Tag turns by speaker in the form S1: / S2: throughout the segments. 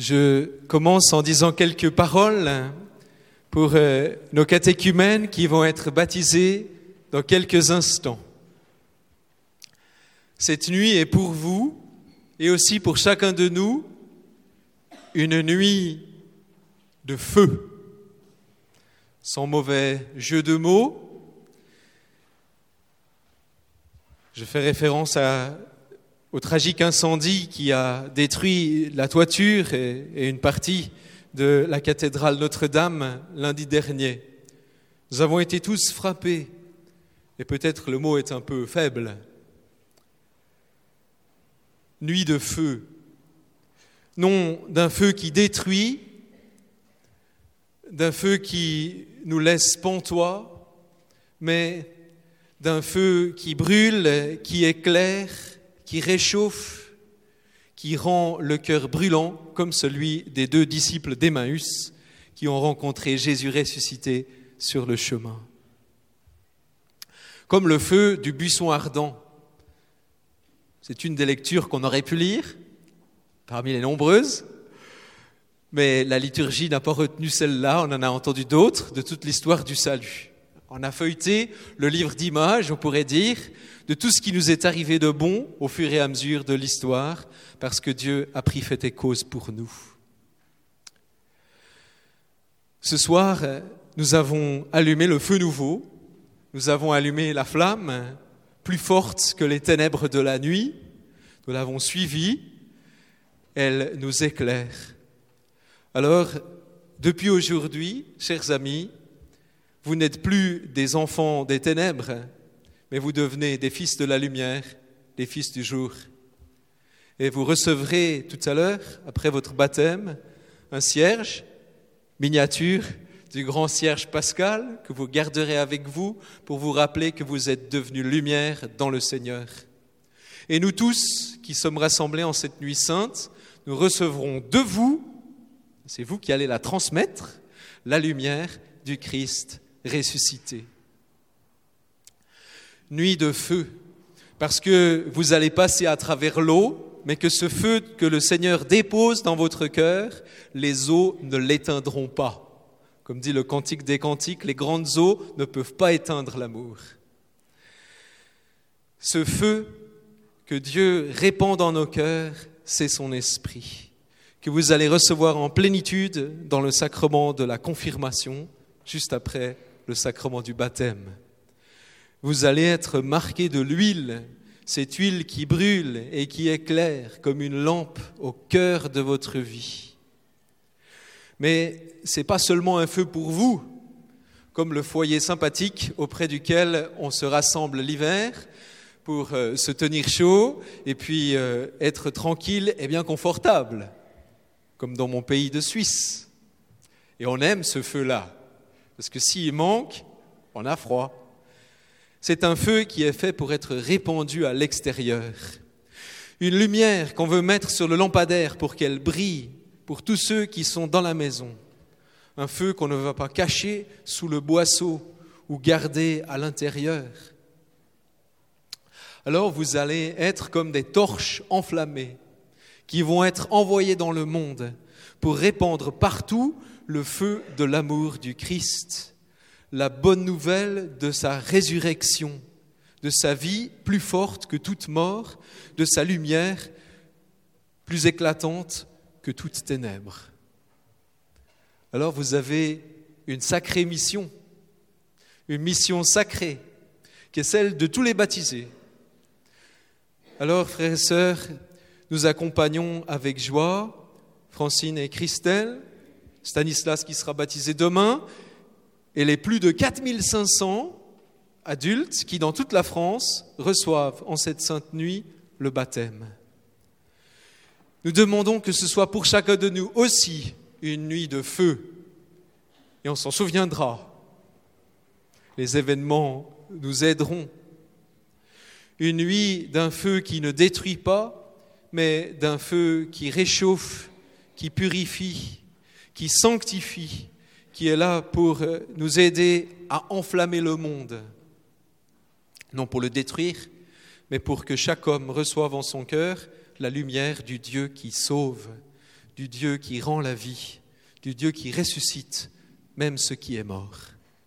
S1: Je commence en disant quelques paroles pour nos catéchumènes qui vont être baptisés dans quelques instants. Cette nuit est pour vous et aussi pour chacun de nous une nuit de feu, sans mauvais jeu de mots. Je fais référence au tragique incendie qui a détruit la toiture et une partie de la cathédrale Notre-Dame lundi dernier. Nous avons été tous frappés, et peut-être le mot est un peu faible. Nuit de feu, non d'un feu qui détruit, d'un feu qui nous laisse pantois, mais d'un feu qui brûle, qui éclaire, qui réchauffe, qui rend le cœur brûlant, comme celui des 2 disciples d'Emmaüs qui ont rencontré Jésus ressuscité sur le chemin. Comme le feu du buisson ardent. C'est une des lectures qu'on aurait pu lire, parmi les nombreuses, mais la liturgie n'a pas retenu celle-là, on en a entendu d'autres, de toute l'histoire du salut. On a feuilleté le livre d'images, on pourrait dire, de tout ce qui nous est arrivé de bon au fur et à mesure de l'histoire, parce que Dieu a pris fait et cause pour nous. Ce soir, nous avons allumé le feu nouveau, nous avons allumé la flamme plus forte que les ténèbres de la nuit, nous l'avons suivie, elle nous éclaire. Alors, depuis aujourd'hui, chers amis, vous n'êtes plus des enfants des ténèbres, mais vous devenez des fils de la lumière, des fils du jour. Et vous recevrez tout à l'heure, après votre baptême, un cierge, miniature du grand cierge pascal, que vous garderez avec vous pour vous rappeler que vous êtes devenus lumière dans le Seigneur. Et nous tous qui sommes rassemblés en cette nuit sainte, nous recevrons de vous, c'est vous qui allez la transmettre, la lumière du Christ ressuscité. Nuit de feu, parce que vous allez passer à travers l'eau, mais que ce feu que le Seigneur dépose dans votre cœur, les eaux ne l'éteindront pas. Comme dit le Cantique des Cantiques, les grandes eaux ne peuvent pas éteindre l'amour. Ce feu que Dieu répand dans nos cœurs, c'est son esprit, que vous allez recevoir en plénitude dans le sacrement de la confirmation, juste après le sacrement du baptême. Vous allez être marqués de l'huile, cette huile qui brûle et qui éclaire comme une lampe au cœur de votre vie. Mais ce n'est pas seulement un feu pour vous, comme le foyer sympathique auprès duquel on se rassemble l'hiver pour se tenir chaud et puis être tranquille et bien confortable, comme dans mon pays de Suisse. Et on aime ce feu-là, parce que s'il manque, on a froid. C'est un feu qui est fait pour être répandu à l'extérieur. Une lumière qu'on veut mettre sur le lampadaire pour qu'elle brille pour tous ceux qui sont dans la maison. Un feu qu'on ne va pas cacher sous le boisseau ou garder à l'intérieur. Alors vous allez être comme des torches enflammées qui vont être envoyées dans le monde pour répandre partout le feu de l'amour du Christ. La bonne nouvelle de sa résurrection, de sa vie plus forte que toute mort, de sa lumière plus éclatante que toute ténèbre. Alors vous avez une sacrée mission, une mission sacrée, qui est celle de tous les baptisés. Alors, frères et sœurs, nous accompagnons avec joie Francine et Christelle, Stanislas qui sera baptisé demain, et les plus de 4500 adultes qui, dans toute la France, reçoivent en cette sainte nuit le baptême. Nous demandons que ce soit pour chacun de nous aussi une nuit de feu, et on s'en souviendra. Les événements nous aideront. Une nuit d'un feu qui ne détruit pas, mais d'un feu qui réchauffe, qui purifie, qui sanctifie, qui est là pour nous aider à enflammer le monde. Non pour le détruire, mais pour que chaque homme reçoive en son cœur la lumière du Dieu qui sauve, du Dieu qui rend la vie, du Dieu qui ressuscite même ce qui est mort.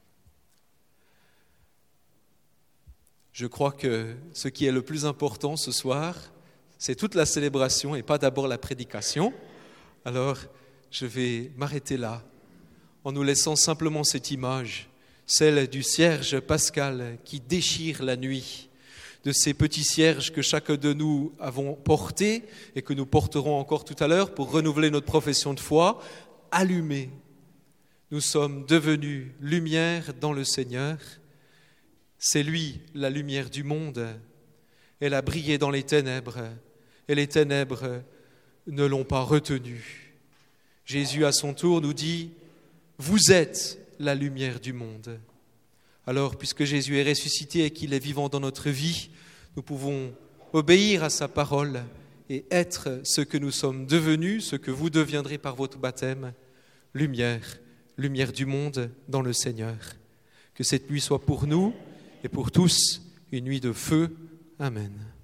S1: Je crois que ce qui est le plus important ce soir, c'est toute la célébration et pas d'abord la prédication. Alors, je vais m'arrêter là, en nous laissant simplement cette image, celle du cierge pascal qui déchire la nuit, de ces petits cierges que chacun de nous avons portés et que nous porterons encore tout à l'heure pour renouveler notre profession de foi, allumés. Nous sommes devenus lumière dans le Seigneur. C'est lui, la lumière du monde. Elle a brillé dans les ténèbres et les ténèbres ne l'ont pas retenue. Jésus, à son tour, nous dit « Vous êtes la lumière du monde ». Alors, puisque Jésus est ressuscité et qu'il est vivant dans notre vie, nous pouvons obéir à sa parole et être ce que nous sommes devenus, ce que vous deviendrez par votre baptême, lumière du monde dans le Seigneur. Que cette nuit soit pour nous et pour tous une nuit de feu. Amen.